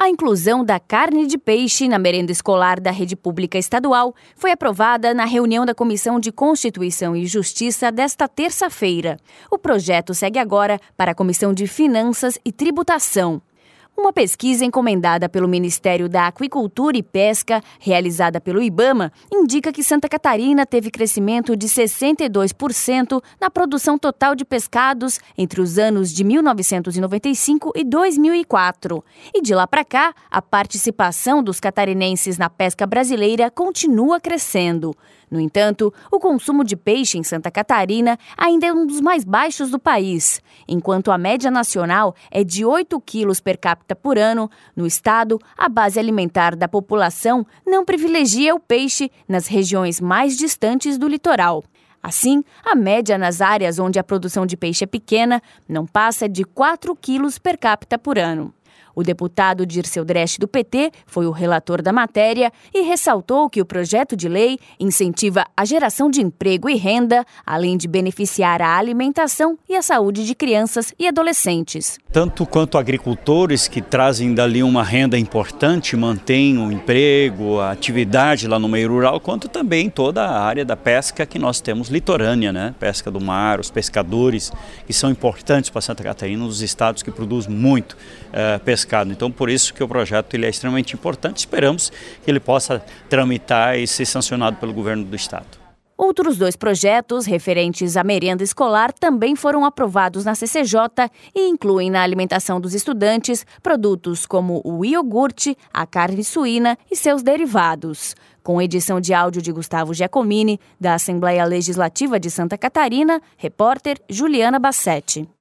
A inclusão da carne de peixe na merenda escolar da rede pública estadual foi aprovada na reunião da Comissão de Constituição e Justiça desta terça-feira. O projeto segue agora para a Comissão de Finanças e Tributação. Uma pesquisa encomendada pelo Ministério da Aquicultura e Pesca, realizada pelo IBAMA, indica que Santa Catarina teve crescimento de 62% na produção total de pescados entre os anos de 1995 e 2004. E de lá para cá, a participação dos catarinenses na pesca brasileira continua crescendo. No entanto, o consumo de peixe em Santa Catarina ainda é um dos mais baixos do país. Enquanto a média nacional é de 8 quilos per capita por ano, no estado, a base alimentar da população não privilegia o peixe nas regiões mais distantes do litoral. Assim, a média nas áreas onde a produção de peixe é pequena não passa de 4 quilos per capita por ano. O deputado Dirceu Dresch, do PT, foi o relator da matéria e ressaltou que o projeto de lei incentiva a geração de emprego e renda, além de beneficiar a alimentação e a saúde de crianças e adolescentes. Tanto quanto agricultores que trazem dali uma renda importante, mantêm o emprego, a atividade lá no meio rural, quanto também toda a área da pesca que nós temos litorânea, né? Pesca do mar, os pescadores que são importantes para Santa Catarina, os estados que produzem muito pescado. Então, por isso que o projeto ele é extremamente importante. Esperamos que ele possa tramitar e ser sancionado pelo governo do estado. Outros 2 projetos referentes à merenda escolar também foram aprovados na CCJ e incluem na alimentação dos estudantes produtos como o iogurte, a carne suína e seus derivados. Com edição de áudio de Gustavo Giacomini, da Assembleia Legislativa de Santa Catarina, repórter Juliana Bassetti.